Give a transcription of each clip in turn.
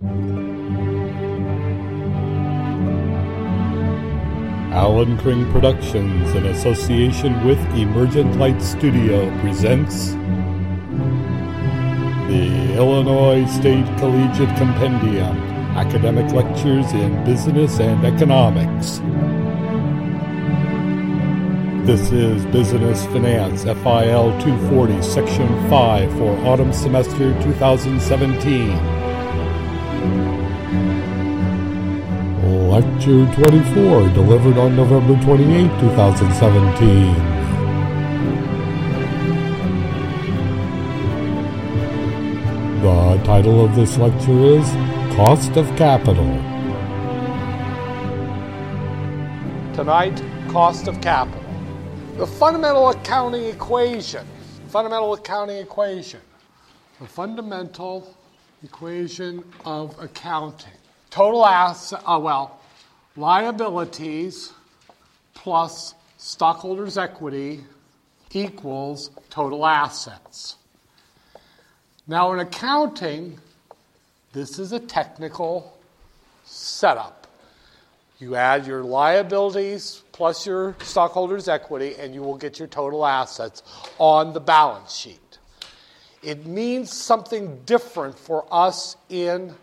Alan Kring Productions, in association with Emergent Light Studio, presents the Illinois State Collegiate Compendium, Academic Lectures in Business and Economics. This is Business Finance, FIL 240, Section 5 for Autumn Semester 2017. Lecture 24, delivered on November 28, 2017. The title of this lecture is Cost of Capital. Tonight, cost of capital. The fundamental accounting equation. The fundamental equation of accounting. Total liabilities plus stockholders' equity equals total assets. Now in accounting, this is a technical setup. You add your liabilities plus your stockholders' equity and you will get your total assets on the balance sheet. It means something different for us in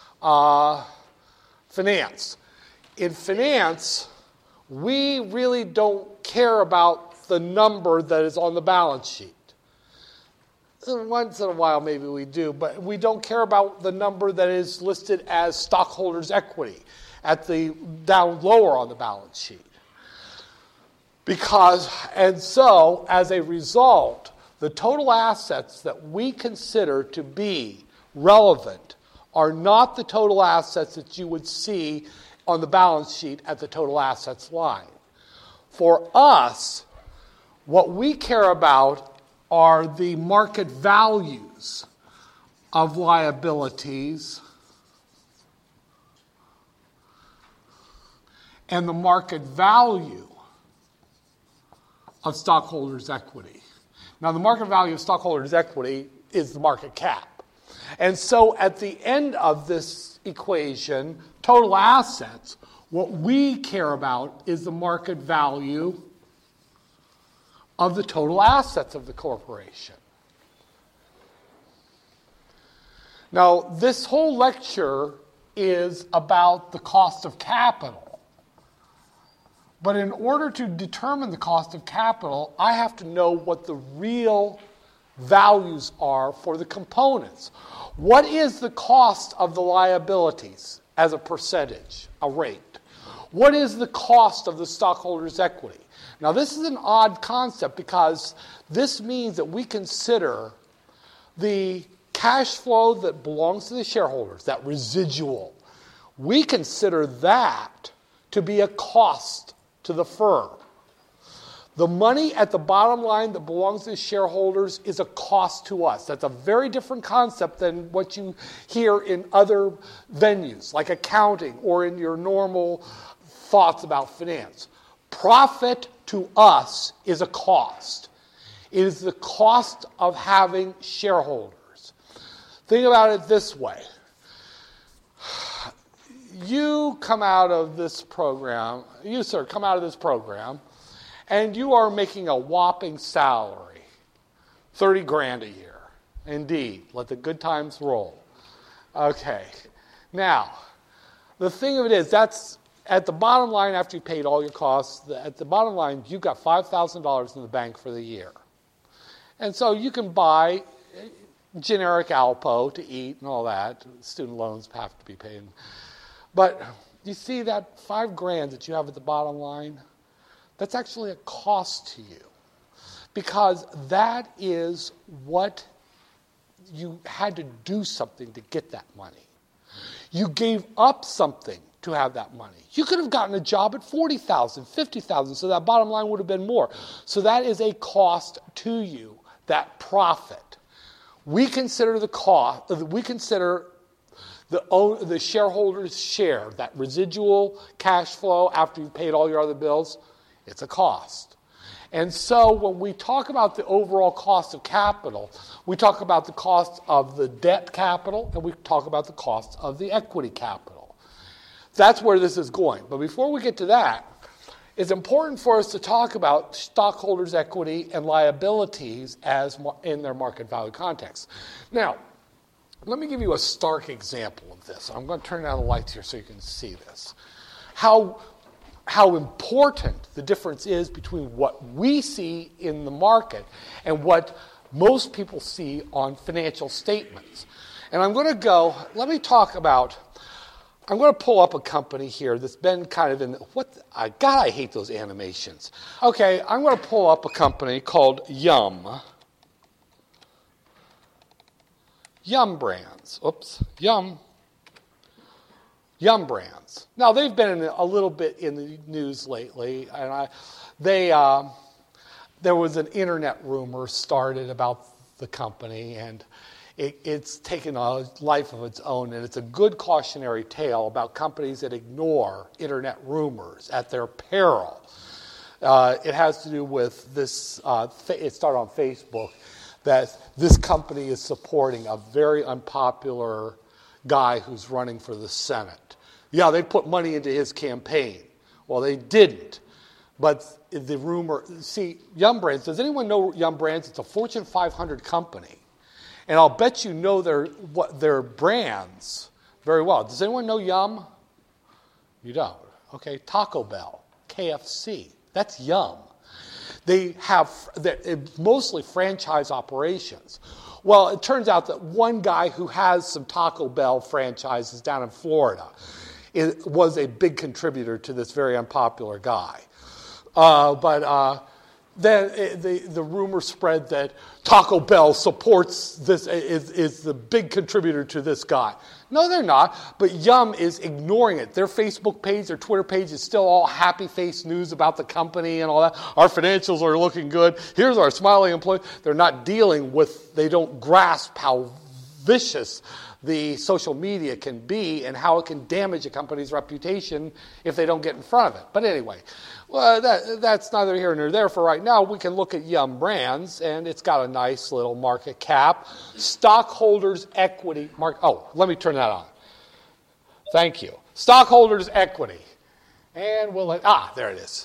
finance. In finance, we really don't care about the number that is on the balance sheet. Once in a while, maybe we do, but we don't care about the number that is listed as stockholders' equity at the down lower on the balance sheet. So, as a result, the total assets that we consider to be relevant are not the total assets that you would see on the balance sheet at the total assets line. For us, what we care about are the market values of liabilities and the market value of stockholders' equity. Now, the market value of stockholders' equity is the market cap. And so at the end of this equation, total assets, what we care about is the market value of the total assets of the corporation. Now, this whole lecture is about the cost of capital. But in order to determine the cost of capital, I have to know what the real values are for the components. What is the cost of the liabilities as a percentage, a rate? What is the cost of the stockholders' equity? Now, this is an odd concept because this means that we consider the cash flow that belongs to the shareholders, that residual. We consider that to be a cost to the firm. The money at the bottom line that belongs to the shareholders is a cost to us. That's a very different concept than what you hear in other venues, like accounting or in your normal thoughts about finance. Profit to us is a cost. It is the cost of having shareholders. Think about it this way. You come out of this program, and you are making a whopping salary, $30,000 a year. Indeed, let the good times roll. Okay, now, the thing of it is, that's at the bottom line after you paid all your costs, at the bottom line, you've got $5,000 in the bank for the year. And so you can buy generic Alpo to eat and all that. Student loans have to be paid. But you see that $5,000 that you have at the bottom line? That's actually a cost to you because that is what you had to do something to get that money. You gave up something to have that money. You could have gotten a job at $40,000, $50,000, so that bottom line would have been more. So that is a cost to you, that profit. We consider the cost, we consider the shareholder's share, that residual cash flow after you've paid all your other bills, it's a cost. And so when we talk about the overall cost of capital, we talk about the cost of the debt capital and we talk about the cost of the equity capital. That's where this is going. But before we get to that, it's important for us to talk about stockholders' equity and liabilities as in their market value context. Now, let me give you a stark example of this. I'm going to turn down the lights here so you can see this. How important the difference is between what we see in the market and what most people see on financial statements. And I'm going to I'm going to pull up a company here that's been kind of in, I hate those animations. Okay, I'm going to pull up a company called Yum. Yum Brands. Yum Brands. Now, they've been a little bit in the news lately, and there was an internet rumor started about the company, and it's taken a life of its own, and it's a good cautionary tale about companies that ignore internet rumors at their peril. It has to do with this, it started on Facebook, that this company is supporting a very unpopular guy who's running for the Senate. Yeah, they put money into his campaign. Well, they didn't. But the rumor, Yum Brands, does anyone know Yum Brands? It's a Fortune 500 company. And I'll bet you know their brands very well. Does anyone know Yum? You don't. Okay, Taco Bell, KFC, that's Yum. They're mostly franchise operations. Well, it turns out that one guy who has some Taco Bell franchises down in Florida was a big contributor to this very unpopular guy. Then the rumor spread that Taco Bell supports this, is the big contributor to this guy. No, they're not, but Yum is ignoring it. Their Facebook page, their Twitter page is still all happy face news about the company and all that. Our financials are looking good. Here's our smiling employee. They're not dealing with, they don't grasp how vicious the social media can be and how it can damage a company's reputation if they don't get in front of it. But anyway, well, that's neither here nor there for right now. We can look at Yum Brands, and it's got a nice little market cap. Stockholders' equity. Let me turn that on. Thank you. Stockholders' equity. And there it is.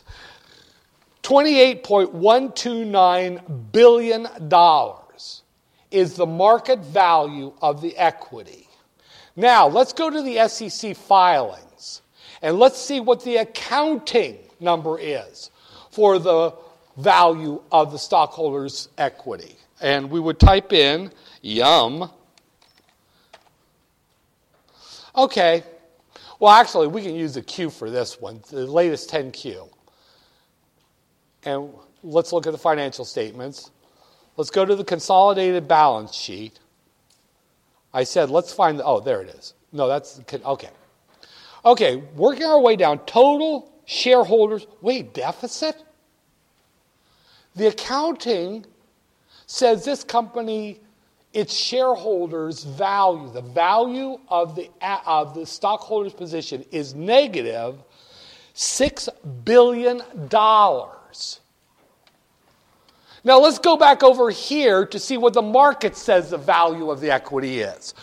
$28.129 billion is the market value of the equity. Now, let's go to the SEC filings, and let's see what the accounting number is for the value of the stockholders' equity. And we would type in Yum. Okay. Well, actually, we can use the Q for this one, the latest 10Q. And let's look at the financial statements. Let's go to the consolidated balance sheet. I said, let's find there it is. No, okay. Okay, working our way down, total shareholders, deficit? The accounting says this company, its shareholders' value, the value of the stockholders' position is negative $6 billion. Now let's go back over here to see what the market says the value of the equity is.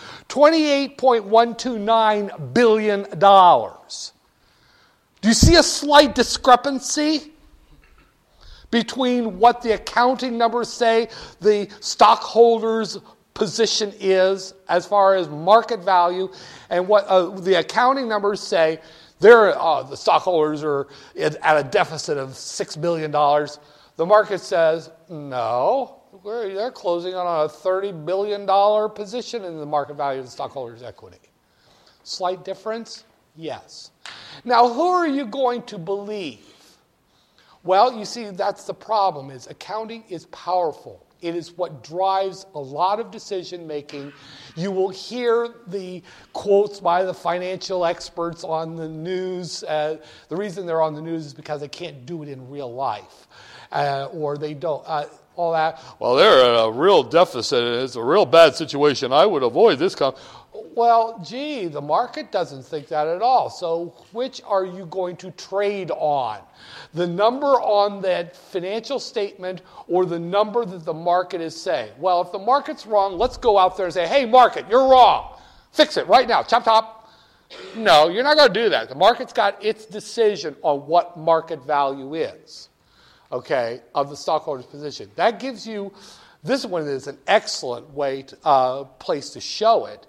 $28.129 billion. Do you see a slight discrepancy between what the accounting numbers say the stockholders' position is as far as market value and what the accounting numbers say the stockholders are at a deficit of $6 billion. The market says, no, they're closing on a $30 billion position in the market value of the stockholders' equity. Slight difference? Yes. Now, who are you going to believe? Well, you see, that's the problem, is accounting is powerful. It is what drives a lot of decision making. You will hear the quotes by the financial experts on the news. The reason they're on the news is because they can't do it in real life. Or they don't, all that. Well, they're at a real deficit. It's a real bad situation. I would avoid this. Well, gee, the market doesn't think that at all. So which are you going to trade on? The number on that financial statement or the number that the market is saying? Well, if the market's wrong, let's go out there and say, hey, market, you're wrong. Fix it right now. Chop, chop. No, you're not going to do that. The market's got its decision on what market value is, okay, of the stockholder's position. That gives you, this one is an excellent way place to show it.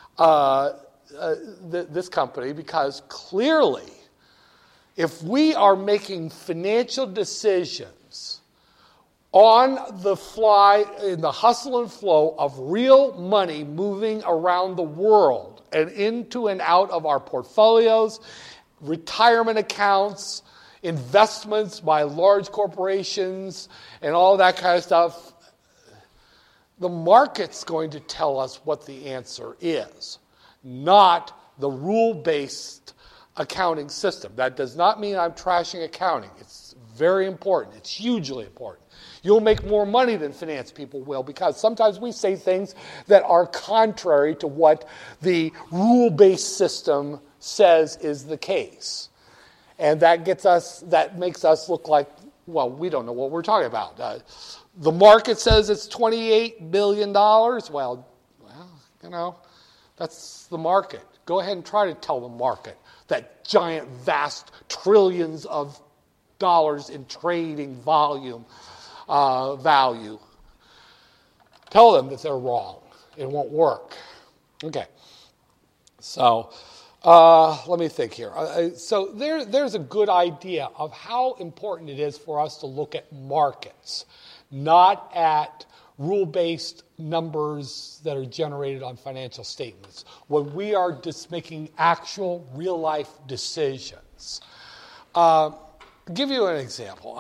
This company, because clearly, if we are making financial decisions on the fly in the hustle and flow of real money moving around the world and into and out of our portfolios, retirement accounts, investments by large corporations, and all that kind of stuff, the market's going to tell us what the answer is, not the rule-based accounting system. That does not mean I'm trashing accounting. It's very important. It's hugely important. You'll make more money than finance people will because sometimes we say things that are contrary to what the rule-based system says is the case. And that makes us look like, well, we don't know what we're talking about. The market says it's $28 billion. Well, you know, that's the market. Go ahead and try to tell the market that giant, vast trillions of dollars in trading volume value. Tell them that they're wrong. It won't work. Okay. So let me think here. So there's a good idea of how important it is for us to look at markets, not at rule-based numbers that are generated on financial statements, when we are just making actual real-life decisions. Give you an example.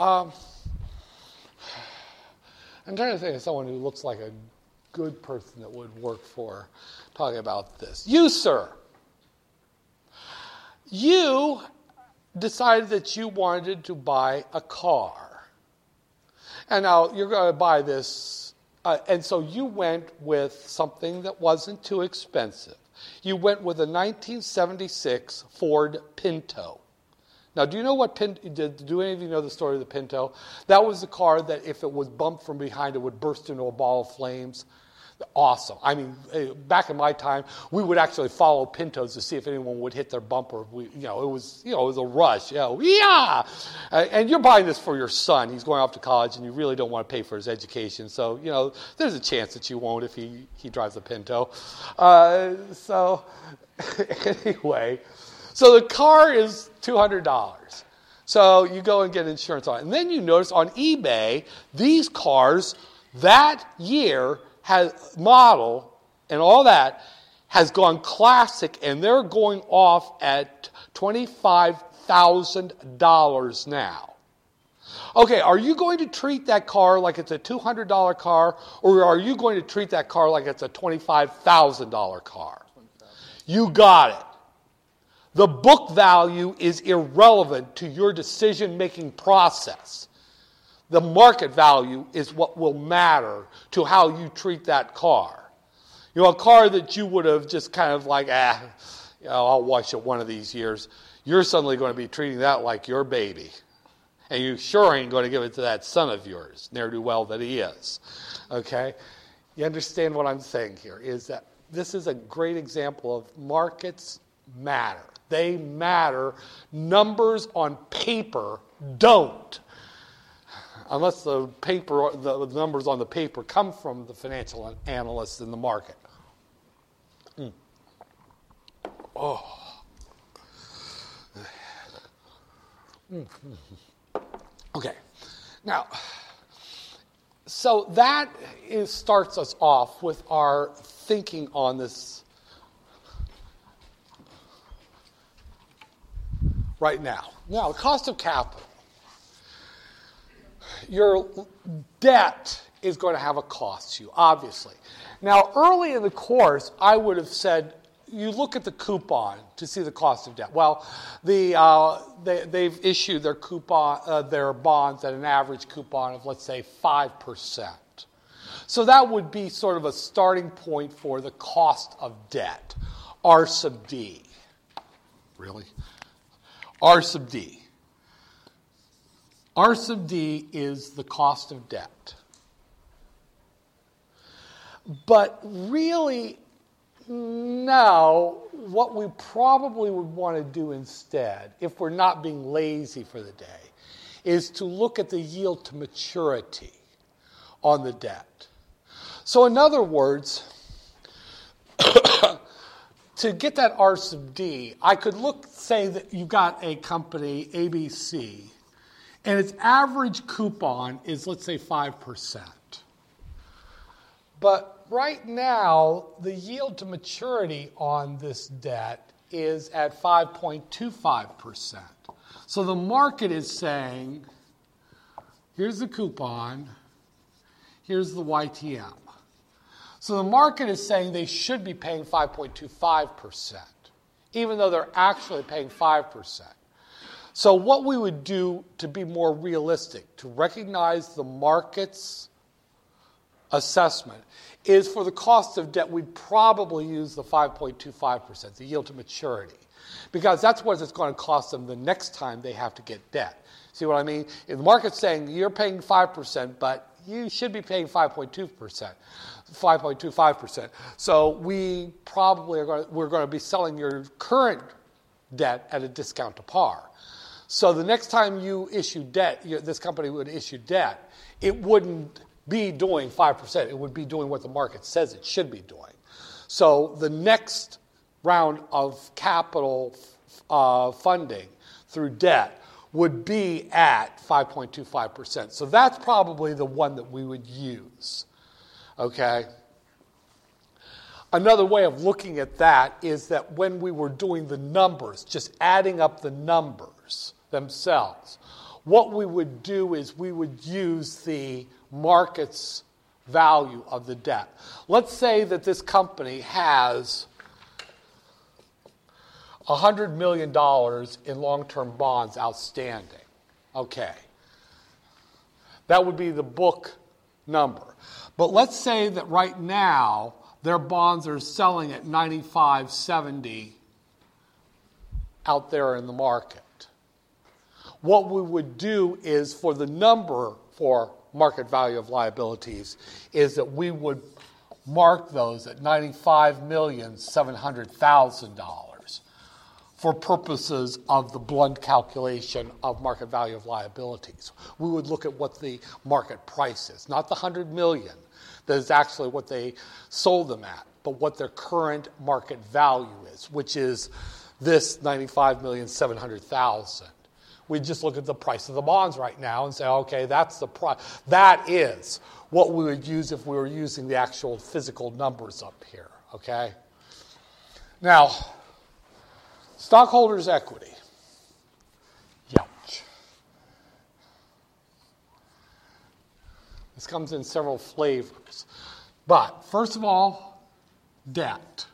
I'm trying to think of someone who looks like a good person that would work for talking about this. You, sir. You decided that you wanted to buy a car. And now you're going to buy this. And so you went with something that wasn't too expensive. You went with a 1976 Ford Pinto. Now, do you know what do any of you know the story of the Pinto? That was the car that if it was bumped from behind, it would burst into a ball of flames. Awesome. I mean, back in my time, we would actually follow Pintos to see if anyone would hit their bumper. It was a rush. Yeah. And you're buying this for your son. He's going off to college, and you really don't want to pay for his education. So, there's a chance that you won't if he drives a Pinto. Anyway, so the car is $200. So you go and get insurance on it. And then you notice on eBay, these cars that year model and all that has gone classic, and they're going off at $25,000 now. Okay, are you going to treat that car like it's a $200 car, or are you going to treat that car like it's a $25,000 car? You got it. The book value is irrelevant to your decision-making process. The market value is what will matter to how you treat that car. A car that you would have just kind of like, I'll wash it one of these years. You're suddenly going to be treating that like your baby. And you sure ain't going to give it to that son of yours, ne'er-do-well that he is. Okay? You understand what I'm saying here, is that this is a great example of markets matter. They matter. Numbers on paper don't. Unless the numbers on the paper come from the financial analysts in the market. Okay. Now, so that starts us off with our thinking on this right now. Now, the cost of capital. Your debt is going to have a cost to you, obviously. Now, early in the course, I would have said, you look at the coupon to see the cost of debt. Well, they've issued their bonds at an average coupon of, let's say, 5%. So that would be sort of a starting point for the cost of debt, R sub D. Really? R sub D. R sub D is the cost of debt. But really, now, what we probably would want to do instead, if we're not being lazy for the day, is to look at the yield to maturity on the debt. So in other words, to get that R sub D, I could say that you've got a company, ABC, and its average coupon is, let's say, 5%. But right now, the yield to maturity on this debt is at 5.25%. So the market is saying, here's the coupon, here's the YTM. So the market is saying they should be paying 5.25%, even though they're actually paying 5%. So what we would do to be more realistic, to recognize the market's assessment, is for the cost of debt, we'd probably use the 5.25%, the yield to maturity, because that's what it's going to cost them the next time they have to get debt. See what I mean? If the market's saying you're paying 5%, but you should be paying 5.25%. So we probably we're going to be selling your current debt at a discount to par. So the next time you issue debt, this company would issue debt, it wouldn't be doing 5%. It would be doing what the market says it should be doing. So the next round of capital funding through debt would be at 5.25%. So that's probably the one that we would use. Okay? Another way of looking at that is that when we were doing the numbers, just adding up the numbers themselves, what we would do is we would use the market's value of the debt. Let's say that this company has $100 million in long-term bonds outstanding. Okay. That would be the book number. But let's say that right now their bonds are selling at 95.70 out there in the market. What we would do is for the number for market value of liabilities is that we would mark those at $95,700,000 for purposes of the blunt calculation of market value of liabilities. We would look at what the market price is, not the $100 million that is actually what they sold them at, but what their current market value is, which is this $95,700,000. We just look at the price of the bonds right now and say, okay, that's the price. That is what we would use if we were using the actual physical numbers up here, okay? Now, stockholders' equity. Youch. This comes in several flavors. But, first of all, debt.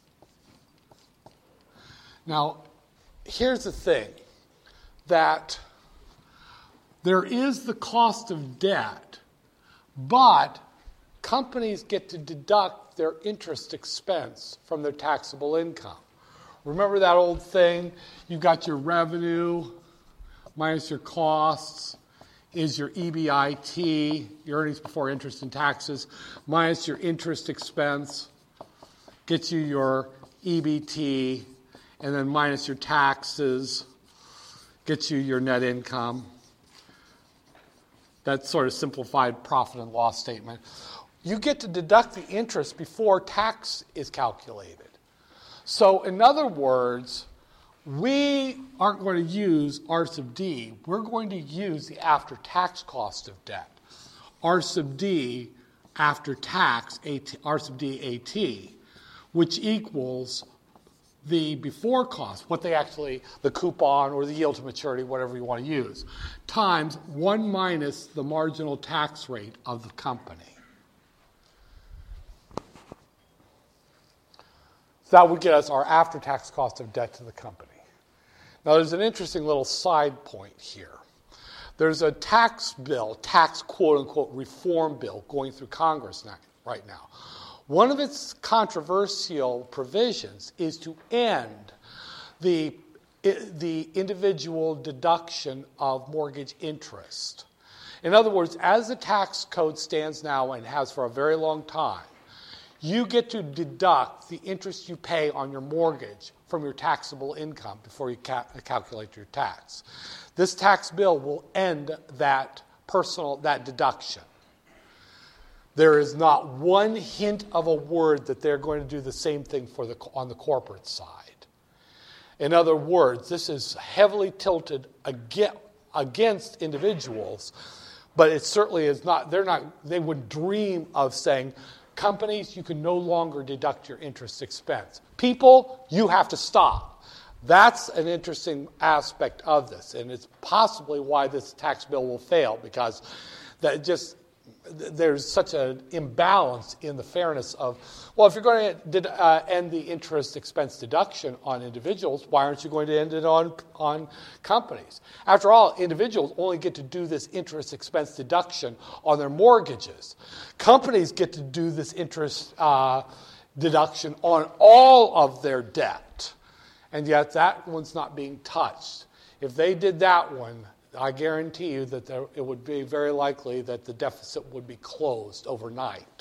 Now, here's the thing. That there is the cost of debt, but companies get to deduct their interest expense from their taxable income. Remember that old thing? You've got your revenue minus your costs is your EBIT, your earnings before interest and taxes, minus your interest expense, gets you your EBT, and then minus your taxes, gets you your net income. That sort of simplified profit and loss statement. You get to deduct the interest before tax is calculated. So in other words, we aren't going to use R sub D. We're going to use the after-tax cost of debt. R sub D after tax, R sub D AT, which equals the before cost, what they actually, the coupon or the yield to maturity, whatever you want to use, times 1 minus the marginal tax rate of the company. So that would get us our after-tax cost of debt to the company. Now, there's an interesting little side point here. There's a tax bill, tax quote-unquote reform bill going through Congress right now. One of its controversial provisions is to end the individual deduction of mortgage interest. In other words, as the tax code stands now and has for a very long time, you get to deduct the interest you pay on your mortgage from your taxable income before you calculate your tax. This tax bill will end that deduction. There is not one hint of a word that they're going to do the same thing on the corporate side. In other words, this is heavily tilted against individuals, but it certainly is not. They would dream of saying, companies, you can no longer deduct your interest expense. People, you have to stop. That's an interesting aspect of this, and it's possibly why this tax bill will fail, because there's such an imbalance in the fairness of, well, if you're going to end the interest expense deduction on individuals, why aren't you going to end it on companies? After all, individuals only get to do this interest expense deduction on their mortgages. Companies get to do this interest deduction on all of their debt, and yet that one's not being touched. If they did that one, I guarantee you that it would be very likely that the deficit would be closed overnight.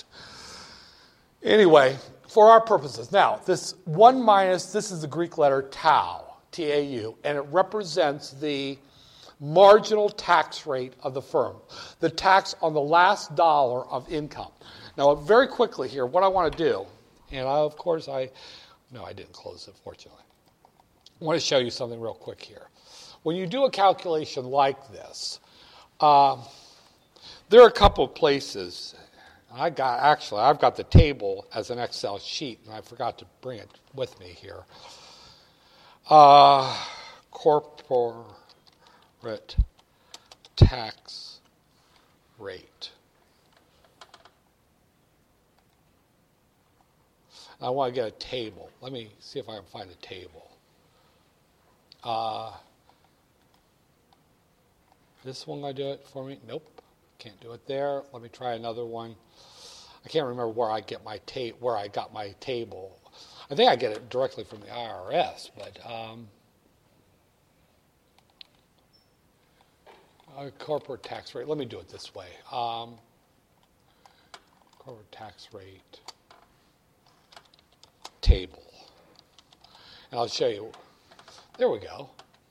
Anyway, for our purposes, now, this 1 minus, this is the Greek letter tau, T-A-U, and it represents the marginal tax rate of the firm, the tax on the last dollar of income. Now, very quickly here, what I want to do, and I didn't close it, fortunately. I want to show you something real quick here. When you do a calculation like this, there are a couple of places. I've got the table as an Excel sheet, and I forgot to bring it with me here. Corporate tax rate. I want to get a table. Let me see if I can find a table. This one going to do it for me? Nope, can't do it there. Let me try another one. I can't remember where I got my table. I think I get it directly from the IRS, but corporate tax rate. Let me do it this way. Corporate tax rate table, and I'll show you. There we go.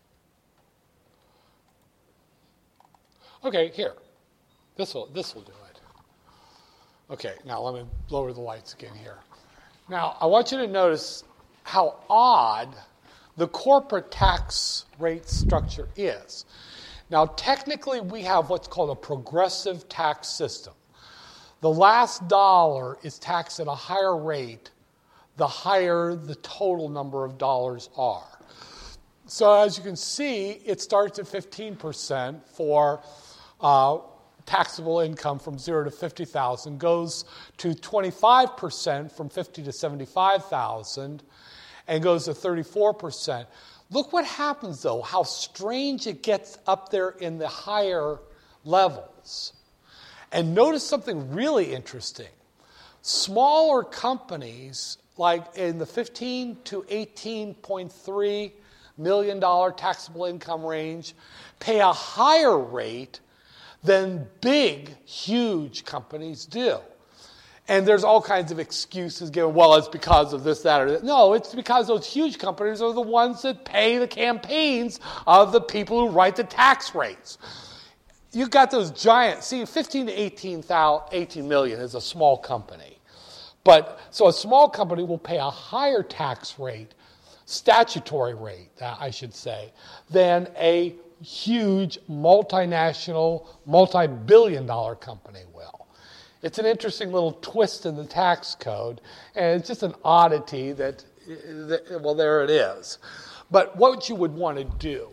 Okay, here. This will do it. Okay, now let me lower the lights again here. Now, I want you to notice how odd the corporate tax rate structure is. Now, technically, we have what's called a progressive tax system. The last dollar is taxed at a higher rate the higher the total number of dollars are. So as you can see, it starts at 15% for taxable income from 0 to 50,000, goes to 25% from 50 to 75,000, and goes to 34%. Look what happens, though, how strange it gets up there in the higher levels. And notice something really interesting. Smaller companies, like in the 15 to 18.3 million dollar taxable income range, pay a higher rate than big, huge companies do. And there's all kinds of excuses given. Well, it's because of this, that, or that. No, it's because those huge companies are the ones that pay the campaigns of the people who write the tax rates. You've got those giant, 15 to 18 million is a small company. So a small company will pay a higher tax rate, statutory rate, I should say, than a huge multinational, multi-billion-dollar company will. It's an interesting little twist in the tax code, and it's just an oddity that there it is. But what you would want to do,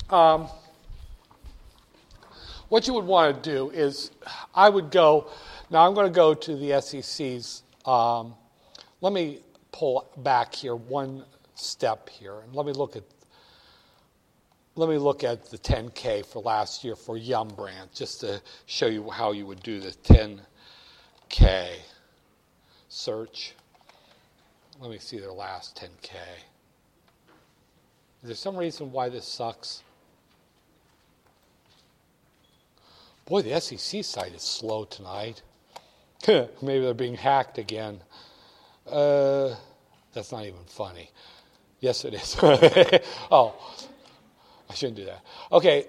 is I would go, now I'm going to go to the SEC's, let me pull back here one step here, and let me look at let me look at the 10K for last year for Yum Brands, just to show you how you would do the 10K search. Let me see their last 10K. Is there some reason why this sucks? Boy, the SEC site is slow tonight. Maybe they're being hacked again. That's not even funny. Yes, it is. Oh, I shouldn't do that. Okay.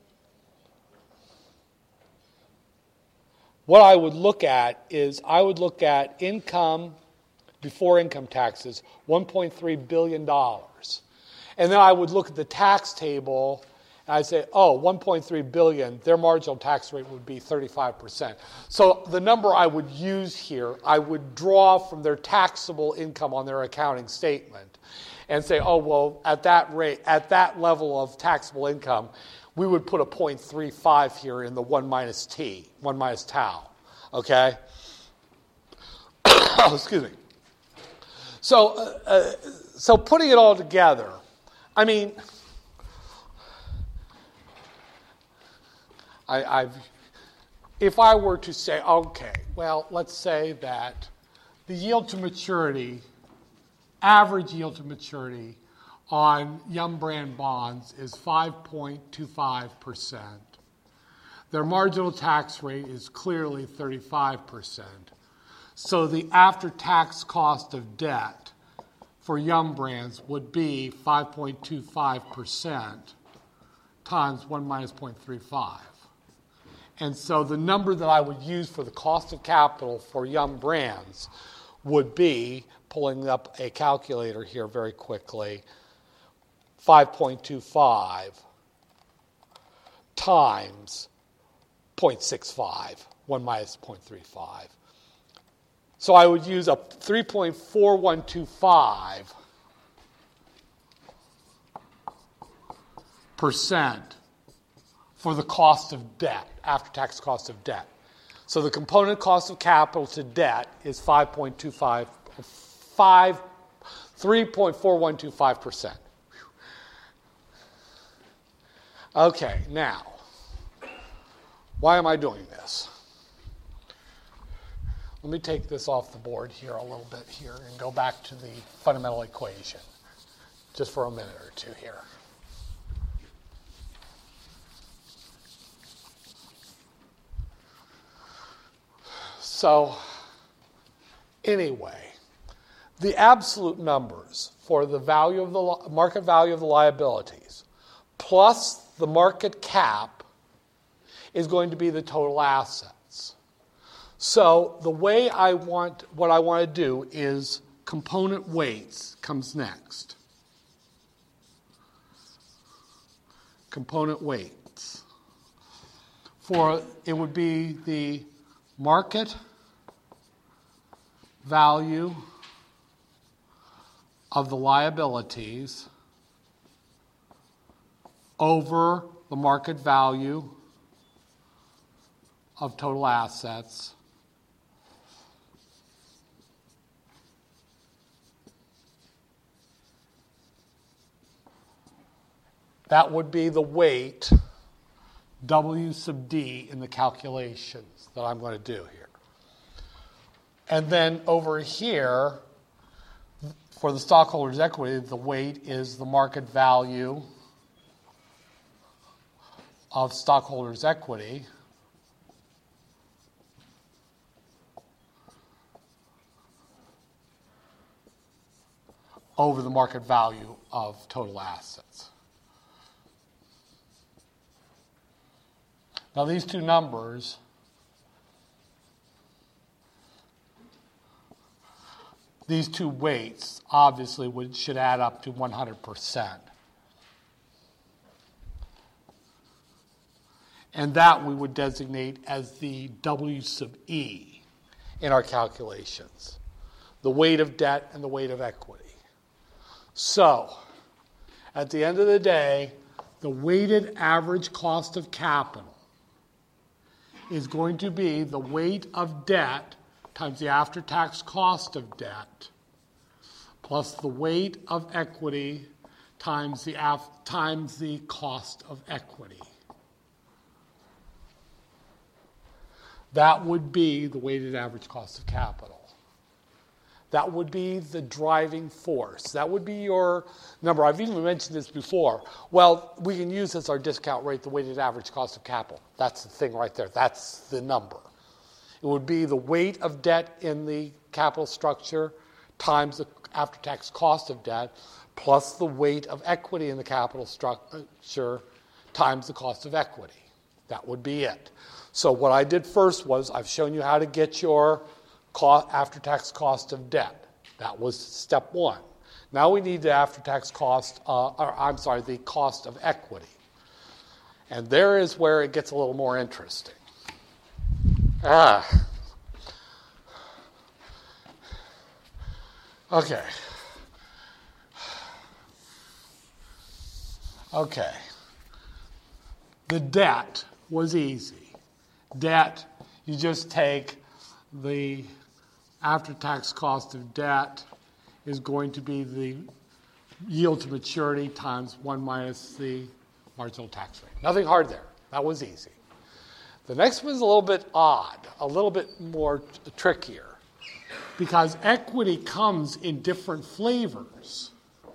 What I would look at is I would look at income before income taxes, $1.3 billion. And then I would look at the tax table and I'd say, oh, $1.3 billion, their marginal tax rate would be 35%. So the number I would use here, I would draw from their taxable income on their accounting statement and say, oh, well, at that rate, at that level of taxable income, we would put a 0.35 here in the 1 minus t, 1 minus tau, okay? Excuse me. So putting it all together, I mean, if I were to say, okay, well, let's say that the yield to maturity, average yield to maturity on Yum Brand bonds is 5.25%. Their marginal tax rate is clearly 35%. So the after-tax cost of debt for Yum Brands would be 5.25% times 1 minus 0.35. And so the number that I would use for the cost of capital for Yum Brands would be, pulling up a calculator here very quickly, 5.25 times 0.65, 1 minus 0.35. So I would use a 3.4125% for the cost of debt, after-tax cost of debt. So the component cost of capital to debt is 3.4125%. Okay, now, why am I doing this? Let me take this off the board here a little bit here and go back to the fundamental equation just for a minute or two here. So, anyway, the absolute numbers for the value of the market value of the liabilities plus the market cap is going to be the total assets. So the way what I want to do is component weights comes next. Component weights. It would be the market value of the liabilities over the market value of total assets that would be the weight W sub D in the calculations that I'm going to do here. And then over here, for the stockholders' equity, the weight is the market value of stockholders' equity over the market value of total assets. Now these two numbers these two weights obviously should add up to 100%. And that we would designate as the W sub E in our calculations, the weight of debt and the weight of equity. So, at the end of the day, the weighted average cost of capital is going to be the weight of debt times the after-tax cost of debt plus the weight of equity times the cost of equity. That would be the weighted average cost of capital. That would be the driving force. That would be your number. I've even mentioned this before. Well, we can use as our discount rate the weighted average cost of capital. That's the thing right there. That's the number. It would be the weight of debt in the capital structure times the after-tax cost of debt plus the weight of equity in the capital structure times the cost of equity. That would be it. So what I did first was I've shown you how to get your after-tax cost of debt. That was step one. Now we need the after-tax cost, the cost of equity. And there is where it gets a little more interesting. Okay. The debt was easy. Debt, you just take the after-tax cost of debt is going to be the yield to maturity times 1 minus the marginal tax rate. Nothing hard there. That was easy. The next one is a little bit odd, a little bit more trickier, because equity comes in different flavors.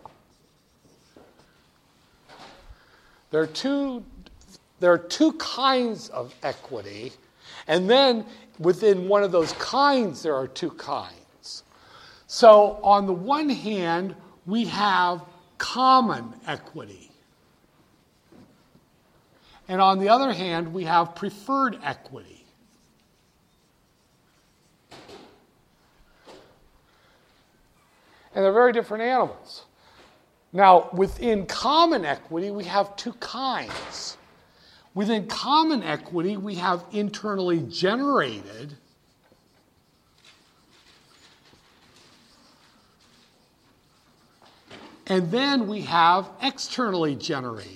There are two kinds of equity, and then within one of those kinds, there are two kinds. So on the one hand, we have common equity. And on the other hand, we have preferred equity. And they're very different animals. Now, within common equity, we have two kinds. Within common equity, we have internally generated and then we have externally generated.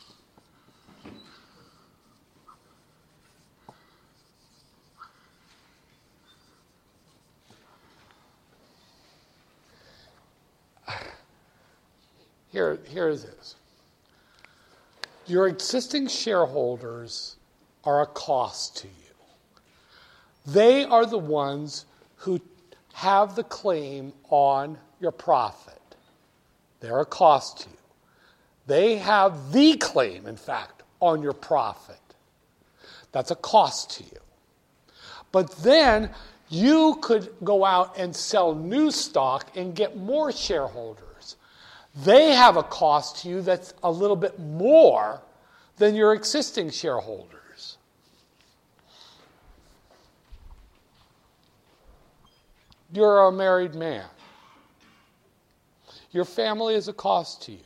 Here it is. Your existing shareholders are a cost to you. They are the ones who have the claim on your profit. They're a cost to you. They have the claim, in fact, on your profit. That's a cost to you. But then you could go out and sell new stock and get more shareholders. They have a cost to you that's a little bit more than your existing shareholders. You're a married man. Your family is a cost to you.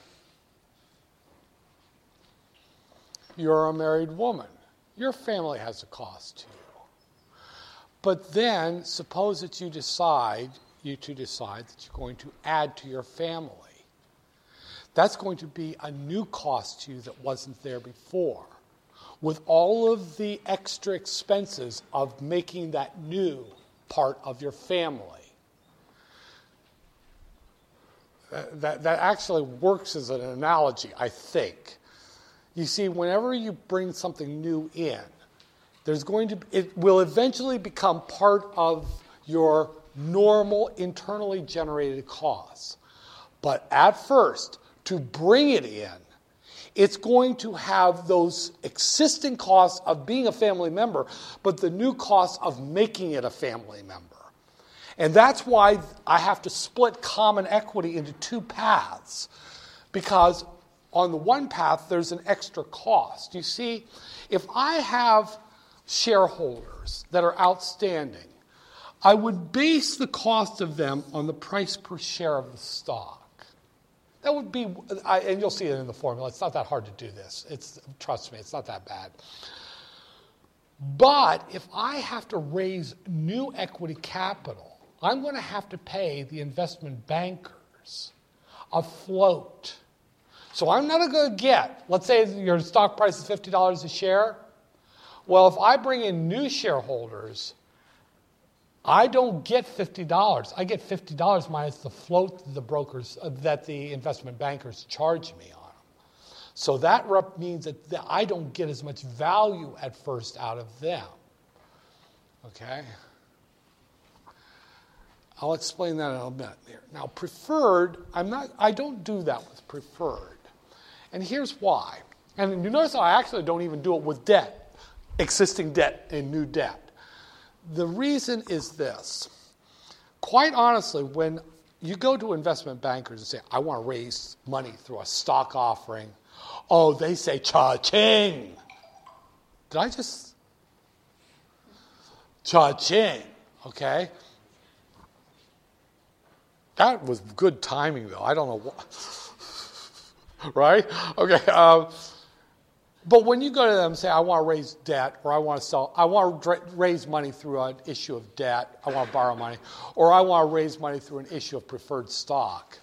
You're a married woman. Your family has a cost to you. But then, suppose that you two decide that you're going to add to your family. That's going to be a new cost to you that wasn't there before, with all of the extra expenses of making that new part of your family. That actually works as an analogy, I think. You see, whenever you bring something new in, it will eventually become part of your normal internally generated costs. But at first, to bring it in, it's going to have those existing costs of being a family member, but the new costs of making it a family member. And that's why I have to split common equity into two paths, because on the one path, there's an extra cost. You see, if I have shareholders that are outstanding, I would base the cost of them on the price per share of the stock. That would be, and you'll see it in the formula. It's not that hard to do this. Trust me, it's not that bad. But if I have to raise new equity capital, I'm going to have to pay the investment bankers a float. So I'm not going to get, let's say your stock price is $50 a share. Well, if I bring in new shareholders, I don't get $50. I get $50 minus the float that the investment bankers charge me on them. So that means that I don't get as much value at first out of them. Okay? I'll explain that in a bit there. Now, preferred, I don't do that with preferred. And here's why. And you notice how I actually don't even do it with debt, existing debt and new debt. The reason is this. Quite honestly, when you go to investment bankers and say, I want to raise money through a stock offering, oh, they say, cha-ching. Did I just? Cha-ching, okay? That was good timing, though. I don't know what. Right? Okay. But when you go to them and say, I want to raise debt, or I want to raise money through an issue of debt, I want to borrow money, or I want to raise money through an issue of preferred stock,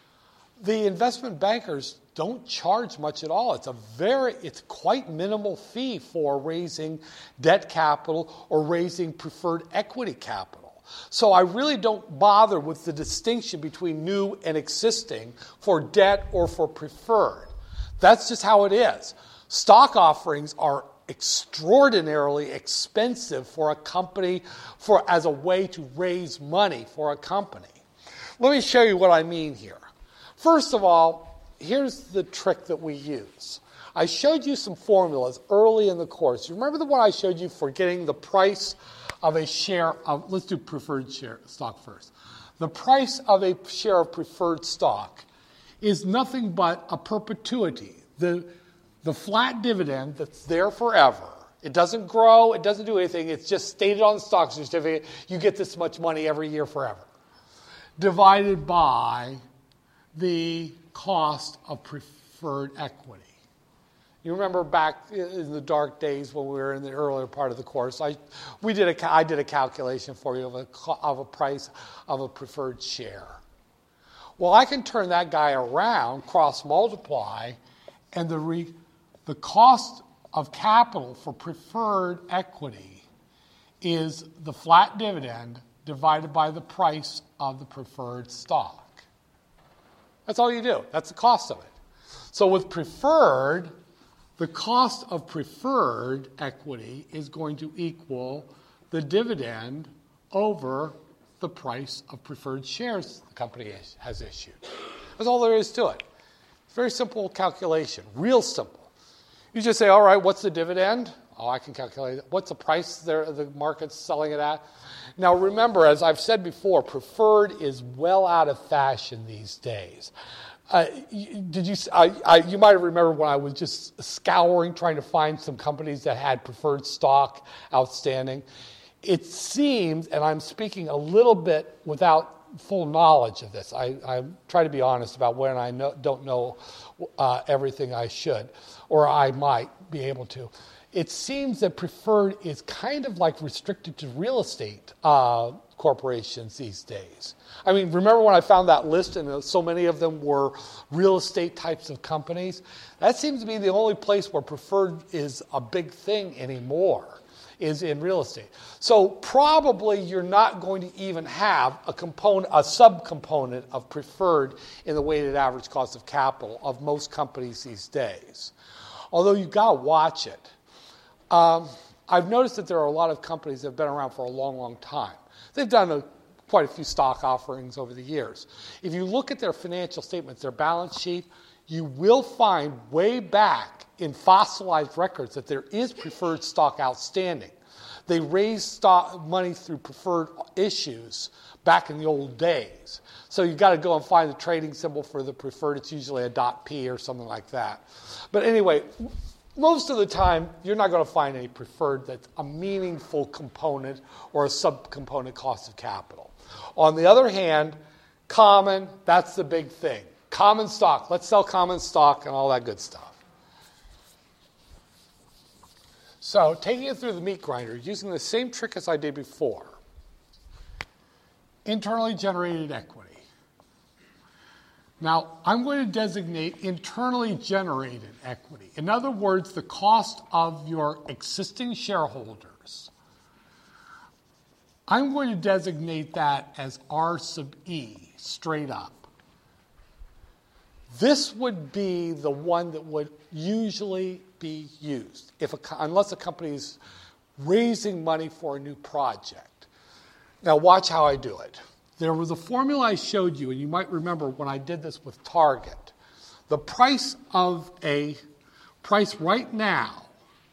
the investment bankers don't charge much at all. It's quite minimal fee for raising debt capital or raising preferred equity capital. So I really don't bother with the distinction between new and existing for debt or for preferred. That's just how it is. Stock offerings are extraordinarily expensive for a company as a way to raise money for a company. Let me show you what I mean here. First of all, here's the trick that we use. I showed you some formulas early in the course. You remember the one I showed you for getting the price of a share of, let's do preferred share stock first. The price of a share of preferred stock is nothing but a perpetuity. The flat dividend that's there forever. It doesn't grow. It doesn't do anything. It's just stated on the stock certificate. You get this much money every year forever. Divided by the cost of preferred equity. You remember back in the dark days when we were in the earlier part of the course, I did a calculation for you of a price of a preferred share. Well, I can turn that guy around, cross-multiply, and the cost of capital for preferred equity is the flat dividend divided by the price of the preferred stock. That's all you do. That's the cost of it. So with preferred, the cost of preferred equity is going to equal the dividend over the price of preferred shares the company has issued. That's all there is to it. It's a very simple calculation, real simple. You just say, all right, what's the dividend? Oh, I can calculate it. What's the price the market's selling it at? Now, remember, as I've said before, preferred is well out of fashion these days. You might have remembered when I was just scouring, trying to find some companies that had preferred stock outstanding. It seems, and I'm speaking a little bit without full knowledge of this. I try to be honest about when I don't know everything I should, or I might be able to. It seems that preferred is kind of like restricted to real estate corporations these days. I mean, remember when I found that list and so many of them were real estate types of companies? That seems to be the only place where preferred is a big thing anymore, is in real estate. So probably you're not going to even have a subcomponent of preferred in the weighted average cost of capital of most companies these days. Although you've got to watch it. I've noticed that there are a lot of companies that have been around for a long, long time. They've done quite a few stock offerings over the years. If you look at their financial statements, their balance sheet, you will find way back in fossilized records that there is preferred stock outstanding. They raised money through preferred issues back in the old days. So you've got to go and find the trading symbol for the preferred. It's usually a .P or something like that. But anyway, most of the time, you're not going to find any preferred that's a meaningful component or a subcomponent cost of capital. On the other hand, common, that's the big thing. Common stock, let's sell common stock and all that good stuff. So taking it through the meat grinder, using the same trick as I did before. Internally generated equity. Now, I'm going to designate internally generated equity. In other words, the cost of your existing shareholders I'm going to designate that as R sub E, straight up. This would be the one that would usually be used unless a company is raising money for a new project. Now watch how I do it. There was a formula I showed you, and you might remember when I did this with Target. The price right now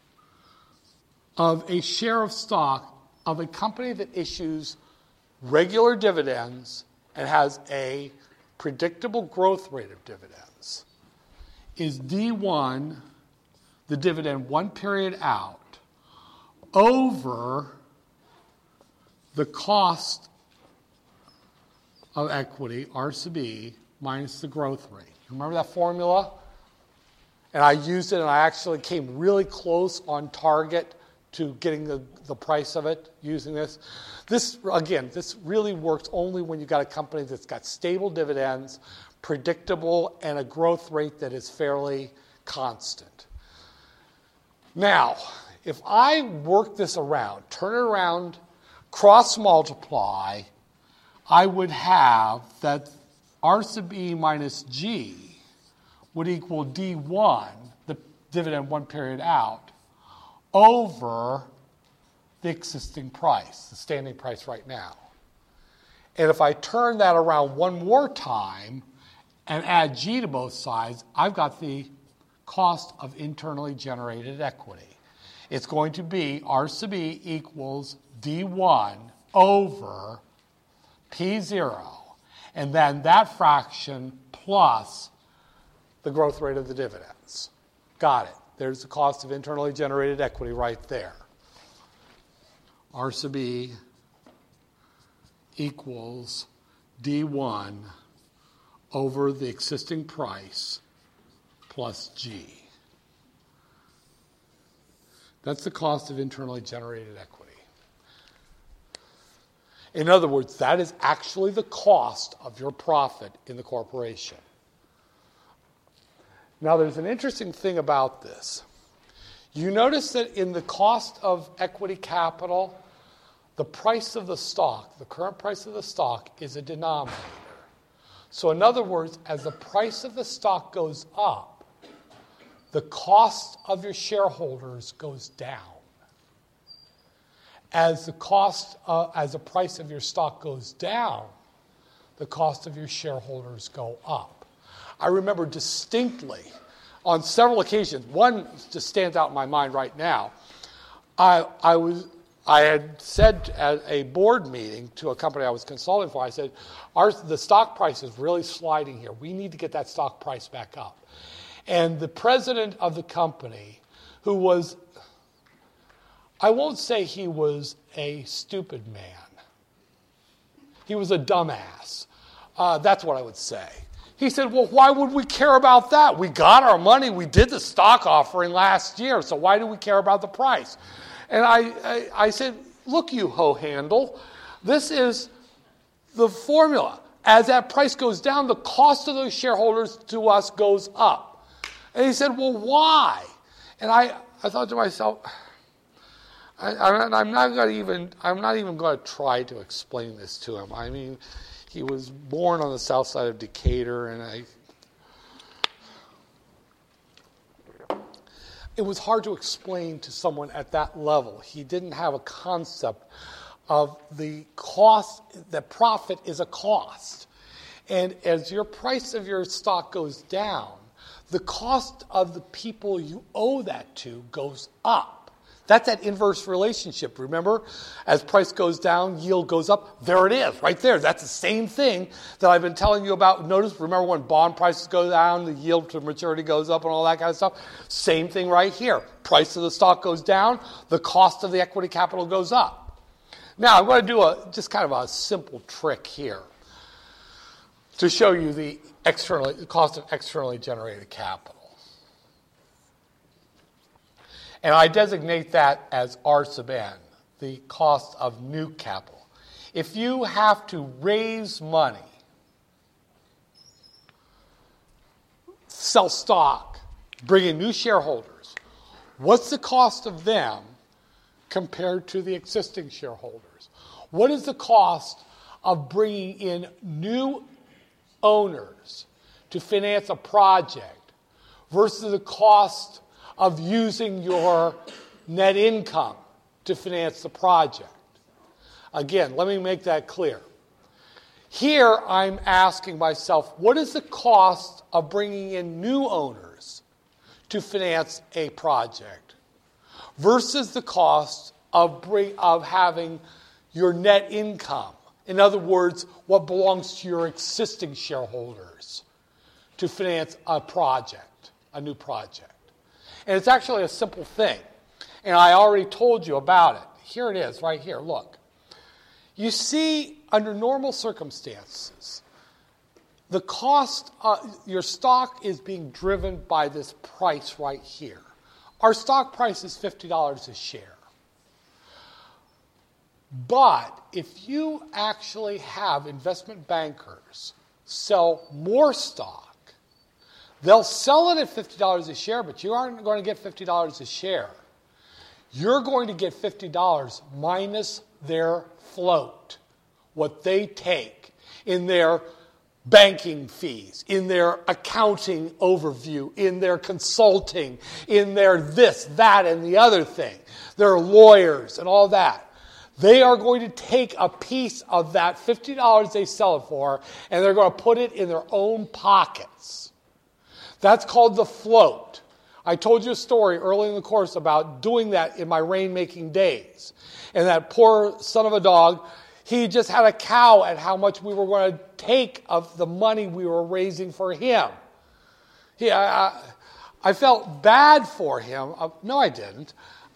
of a share of stock of a company that issues regular dividends and has a predictable growth rate of dividends is D1, the dividend 1 period out, over the cost of equity, R sub E, minus the growth rate. Remember that formula? And I used it, and I actually came really close on target to getting the price of it using this. This really works only when you've got a company that's got stable dividends, predictable, and a growth rate that is fairly constant. Now, if I work this around, turn it around, cross-multiply, I would have that R sub E minus G would equal D1, the dividend 1 period out, over the existing price, the standing price right now. And if I turn that around one more time and add G to both sides, I've got the cost of internally generated equity. It's going to be R sub E equals D1 over P0, and then that fraction plus the growth rate of the dividends. Got it. There's the cost of internally generated equity right there. R sub E equals D1 over the existing price plus G. That's the cost of internally generated equity. In other words, that is actually the cost of your profit in the corporation. Now, there's an interesting thing about this. You notice that in the cost of equity capital, the price of the stock, the current price of the stock, is a denominator. So in other words, as the price of the stock goes up, the cost of your shareholders goes down. As the price of your stock goes down, the cost of your shareholders go up. I remember distinctly on several occasions, one just stands out in my mind right now. I had said at a board meeting to a company I was consulting for, I said, the stock price is really sliding here. We need to get that stock price back up. And the president of the company, who was, I won't say he was a stupid man. He was a dumbass. That's what I would say. He said, well, why would we care about that? We got our money. We did the stock offering last year, so why do we care about the price? And I said, look, you hoe-handle, this is the formula. As that price goes down, the cost of those shareholders to us goes up. And he said, well, why? And I thought to myself, I'm not even going to try to explain this to him. I mean, he was born on the south side of Decatur, and it was hard to explain to someone at that level. He didn't have a concept of the cost, that profit is a cost. And as your price of your stock goes down, the cost of the people you owe that to goes up. That's that inverse relationship, remember? As price goes down, yield goes up. There it is, right there. That's the same thing that I've been telling you about. Notice, remember when bond prices go down, the yield to maturity goes up and all that kind of stuff? Same thing right here. Price of the stock goes down, the cost of the equity capital goes up. Now, I'm going to do just kind of a simple trick here to show you the cost of externally generated capital. And I designate that as R sub n, the cost of new capital. If you have to raise money, sell stock, bring in new shareholders, what's the cost of them compared to the existing shareholders? What is the cost of bringing in new owners to finance a project versus the cost of using your net income to finance the project? Again, let me make that clear. Here, I'm asking myself, what is the cost of bringing in new owners to finance a project versus the cost of having your net income? In other words, what belongs to your existing shareholders to finance a project, a new project. And it's actually a simple thing. And I already told you about it. Here it is, right here. Look. You see, under normal circumstances, the cost, your stock is being driven by this price right here. Our stock price is $50 a share. But if you actually have investment bankers sell more stock, they'll sell it at $50 a share, but you aren't going to get $50 a share. You're going to get $50 minus their float, what they take in their banking fees, in their accounting overview, in their consulting, in their this, that, and the other thing, their lawyers and all that. They are going to take a piece of that $50 they sell it for, and they're going to put it in their own pockets. That's called the float. I told you a story early in the course about doing that in my rainmaking days. And that poor son of a dog, he just had a cow at how much we were going to take of the money we were raising for him. I felt bad for him. No, I didn't.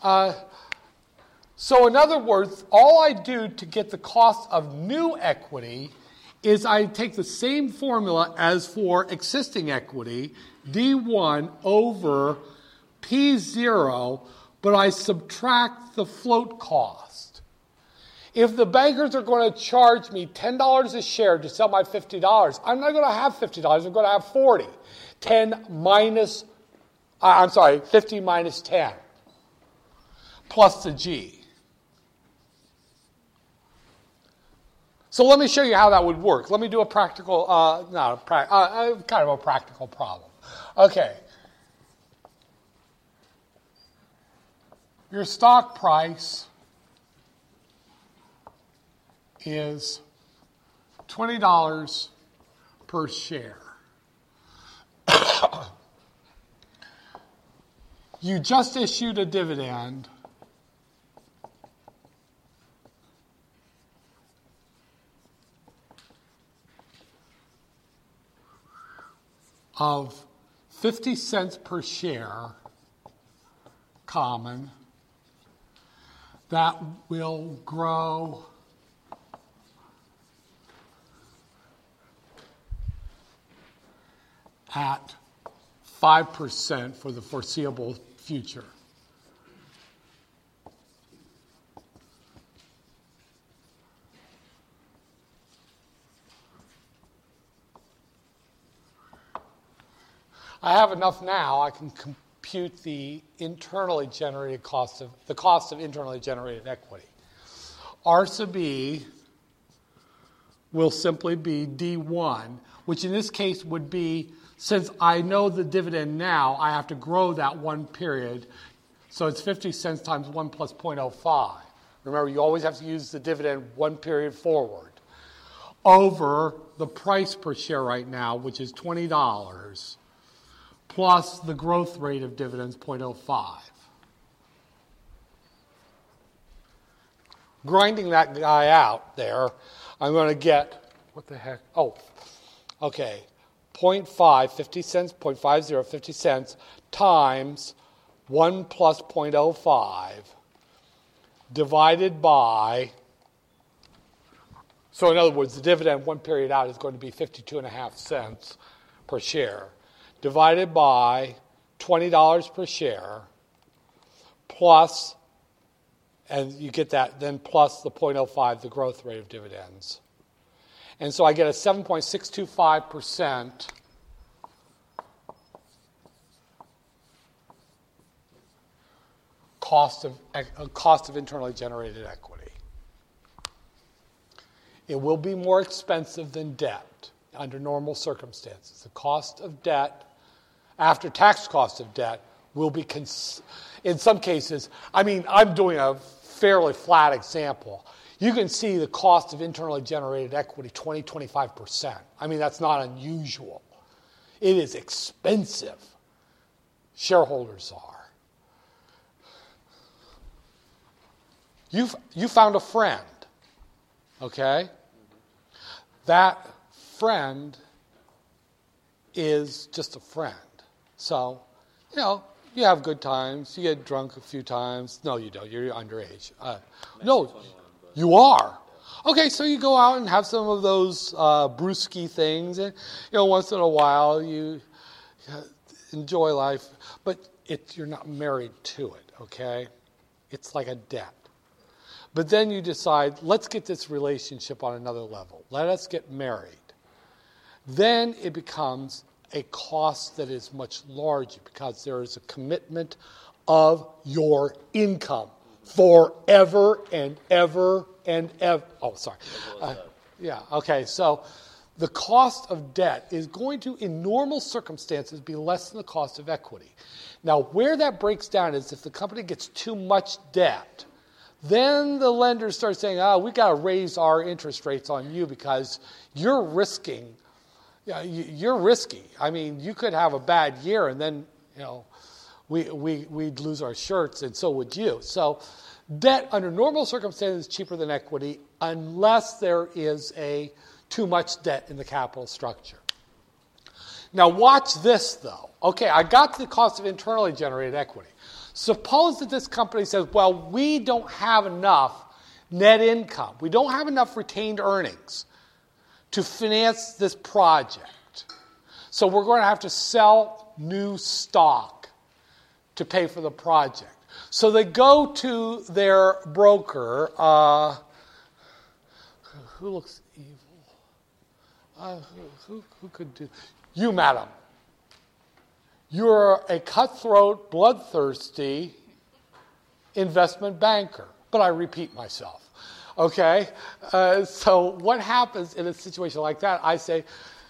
So in other words, all I do to get the cost of new equity is I take the same formula as for existing equity, D1 over P0, but I subtract the float cost. If the bankers are going to charge me $10 a share to sell my $50, I'm not going to have $50, I'm going to have 40. 50 minus 10, plus the G. So let me show you how that would work. Let me do a practical, kind of a practical problem. Okay. Your stock price is $20 per share. You just issued a dividend of 50 cents per share common that will grow at 5% for the foreseeable future. I have enough now, I can compute the internally generated cost of internally generated equity. R sub B will simply be D1, which in this case would be, since I know the dividend now, I have to grow that one period. So it's 50 cents times 1 plus 0.05. Remember, you always have to use the dividend one period forward. Over the price per share right now, which is $20, plus the growth rate of dividends, 0.05. Grinding that guy out there, I'm going to get, what the heck? Oh, okay. 0.5, 50 cents, 0.50, 50 cents, times 1 plus 0.05, divided by, so in other words, the dividend one period out is going to be 52.5 cents per share, divided by $20 per share, plus, and you get that, then plus the 0.05, the growth rate of dividends. And so I get a 7.625% cost of internally generated equity. It will be more expensive than debt under normal circumstances. The cost of debt, after tax cost of debt, will be, in some cases, I'm doing a fairly flat example. You can see the cost of internally generated equity, 25%. That's not unusual. It is expensive. Shareholders are. You found a friend, okay? That friend is just a friend. So, you have good times. You get drunk a few times. No, you don't. You're underage. No, you are. Okay, so you go out and have some of those brewski things, and once in a while you enjoy life, but you're not married to it. Okay, it's like a debt. But then you decide, let's get this relationship on another level. Let us get married. Then it becomes a cost that is much larger because there is a commitment of your income forever and ever and ever. Oh, sorry. So the cost of debt is going to, in normal circumstances, be less than the cost of equity. Now, where that breaks down is if the company gets too much debt, then the lenders start saying, we've got to raise our interest rates on you because you're risking. You're risky. You could have a bad year and then, we'd lose our shirts and so would you. So debt under normal circumstances is cheaper than equity unless there is too much debt in the capital structure. Now watch this though. Okay, I got the cost of internally generated equity. Suppose that this company says, well, we don't have enough net income. We don't have enough retained earnings to finance this project. So we're going to have to sell new stock to pay for the project. So they go to their broker. Who looks evil? Who could do? You, madam. You're a cutthroat, bloodthirsty investment banker. But I repeat myself. Okay? So what happens in a situation like that? I say,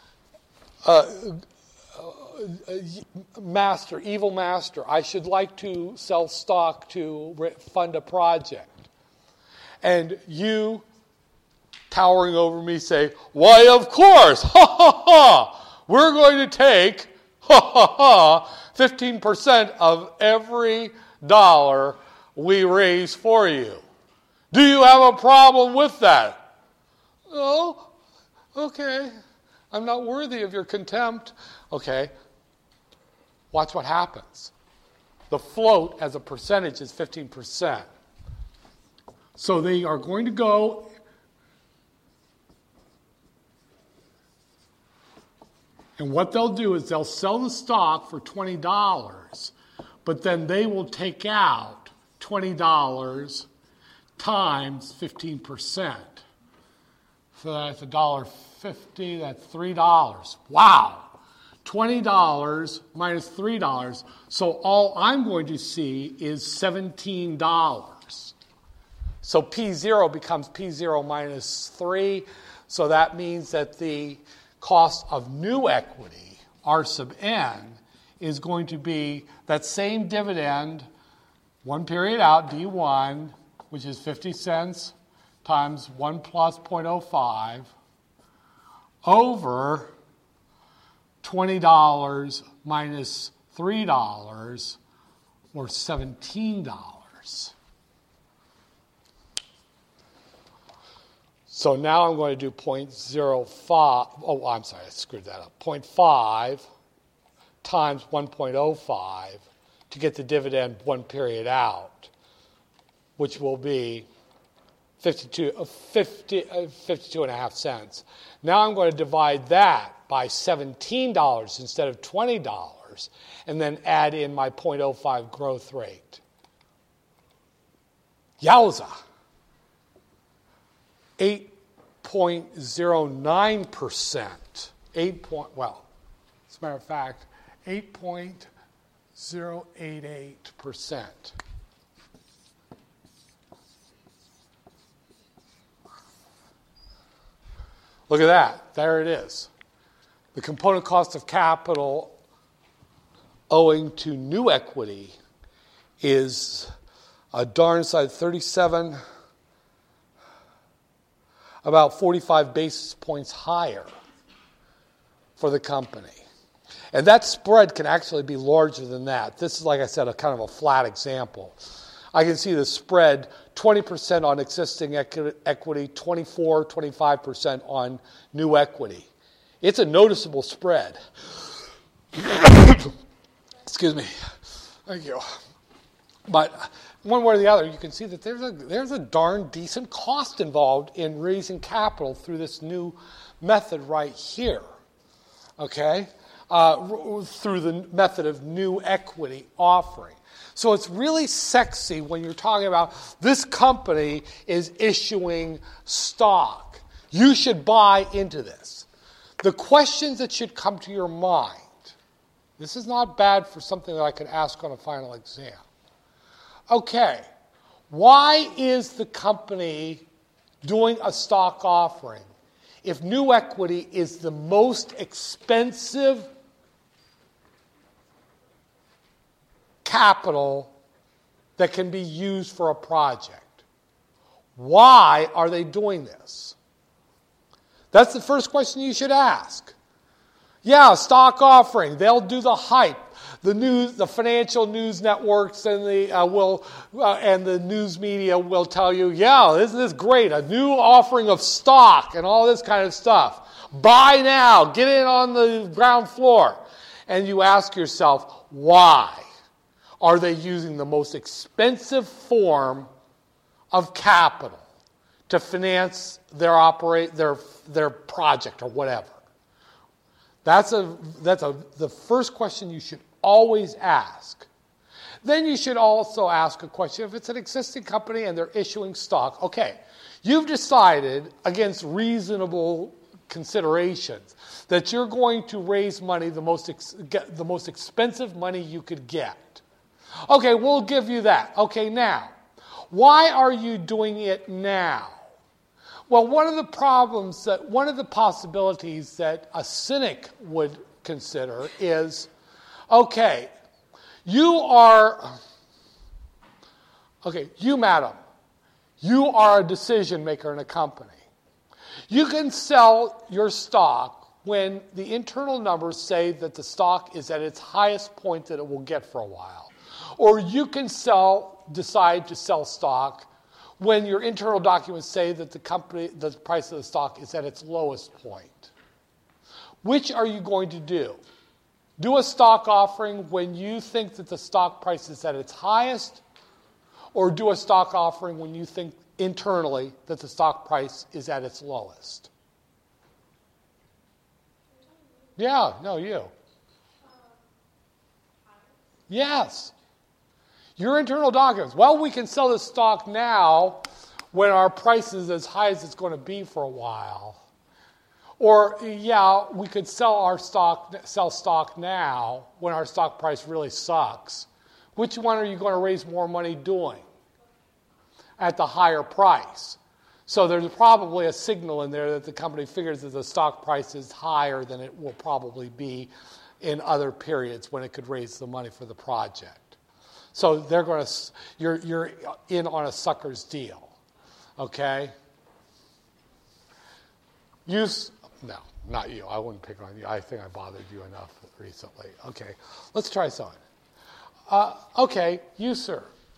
master, evil master, I should like to sell stock to fund a project. And you, towering over me, say, why, of course, ha, ha, ha, we're going to take, ha, ha, ha, 15% of every dollar we raise for you. Do you have a problem with that? Oh, okay. I'm not worthy of your contempt. Okay. Watch what happens. The float as a percentage is 15%. So they are going to go and what they'll do is they'll sell the stock for $20, but then they will take out $20 times 15%. So that's $1.50, that's $3. Wow. $20 minus $3. So all I'm going to see is $17. So P0 becomes P0 minus 3. So that means that the cost of new equity, R sub n, is going to be that same dividend, one period out, D1, which is 50 cents times 1 plus 0.05, over $20 minus $3, or $17. So now I'm going to do 0.05. Oh, I'm sorry, I screwed that up. 0.5 times 1.05 to get the dividend one period out, which will be 52.5 cents. Now I'm going to divide that by $17 instead of $20, and then add in my 0.05 growth rate. Yowza! 8.09%. Well, as a matter of fact, 8.088%. Look at that. There it is. The component cost of capital owing to new equity is a darn sight 37, about 45 basis points higher for the company. And that spread can actually be larger than that. This is, like I said, a kind of a flat example. I can see the spread 20% on existing equity, 24, 25% on new equity. It's a noticeable spread. Excuse me. Thank you. But one way or the other, you can see that there's a darn decent cost involved in raising capital through this new method right here. Okay? Through the method of new equity offering. So it's really sexy when you're talking about this company is issuing stock. You should buy into this. The questions that should come to your mind, this is not bad for something that I could ask on a final exam. Okay, why is the company doing a stock offering if new equity is the most expensive capital that can be used for a project? Why are they doing this? That's the first question you should ask. Yeah, stock offering. They'll do the hype. The financial news networks and the news media will tell you, yeah, isn't this great? A new offering of stock and all this kind of stuff. Buy now. Get in on the ground floor. And you ask yourself, why are they using the most expensive form of capital to finance their project or whatever? That's the first question you should always ask. Then you should also ask a question, if it's an existing company and they're issuing stock, okay, you've decided against reasonable considerations that you're going to raise money, the most expensive money you could get. Okay, we'll give you that. Okay, now, why are you doing it now? Well, one of the possibilities that a cynic would consider is, okay, you, madam, you are a decision maker in a company. You can sell your stock when the internal numbers say that the stock is at its highest point that it will get for a while. Or you can decide to sell stock when your internal documents say that the price of the stock is at its lowest point. Which are you going to do? Do a stock offering when you think that the stock price is at its highest, or do a stock offering when you think internally that the stock price is at its lowest? Yeah, no, you. Yes. Your internal documents. Well, we can sell this stock now when our price is as high as it's going to be for a while. Or, yeah, we could sell stock now when our stock price really sucks. Which one are you going to raise more money doing? At the higher price. So there's probably a signal in there that the company figures that the stock price is higher than it will probably be in other periods when it could raise the money for the project. So you're in on a sucker's deal, okay? No, not you. I wouldn't pick on you. I think I bothered you enough recently. Okay, let's try something. Okay, you, sir.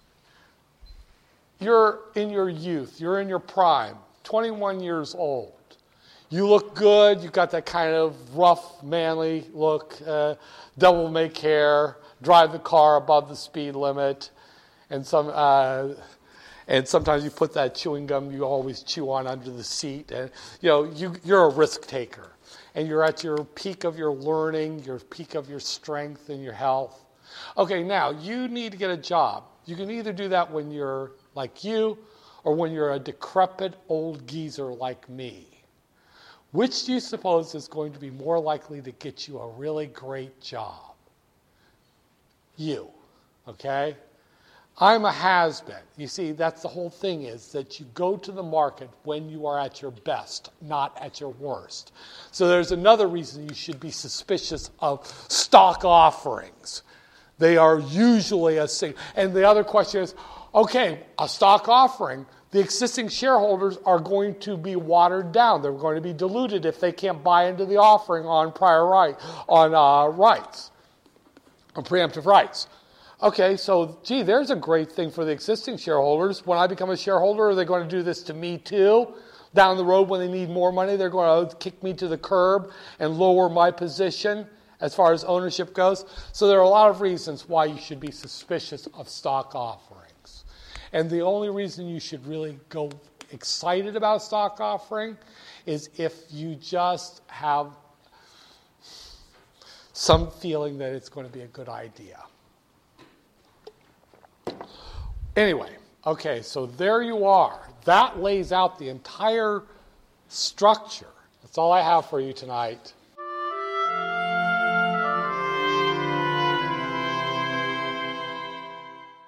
You're in your youth. You're in your prime, 21 years old. You look good. You've got that kind of rough, manly look, devil may care. Drive the car above the speed limit, and sometimes you put that chewing gum you always chew on under the seat, and you're a risk taker, and you're at your peak of your learning, your peak of your strength and your health. Okay, now you need to get a job. You can either do that when you're like you, or when you're a decrepit old geezer like me. Which do you suppose is going to be more likely to get you a really great job? You, okay? I'm a has-been. You see, that's the whole thing, is that you go to the market when you are at your best, not at your worst. So there's another reason you should be suspicious of stock offerings. They are usually a single. And the other question is, okay, a stock offering, the existing shareholders are going to be watered down. They're going to be diluted if they can't buy into the offering on rights, on preemptive rights. Okay, so, there's a great thing for the existing shareholders. When I become a shareholder, are they going to do this to me too? Down the road when they need more money, they're going to kick me to the curb and lower my position as far as ownership goes. So there are a lot of reasons why you should be suspicious of stock offerings. And the only reason you should really go excited about stock offering is if you just have some feeling that it's going to be a good idea. Anyway, okay, so there you are. That lays out the entire structure. That's all I have for you tonight.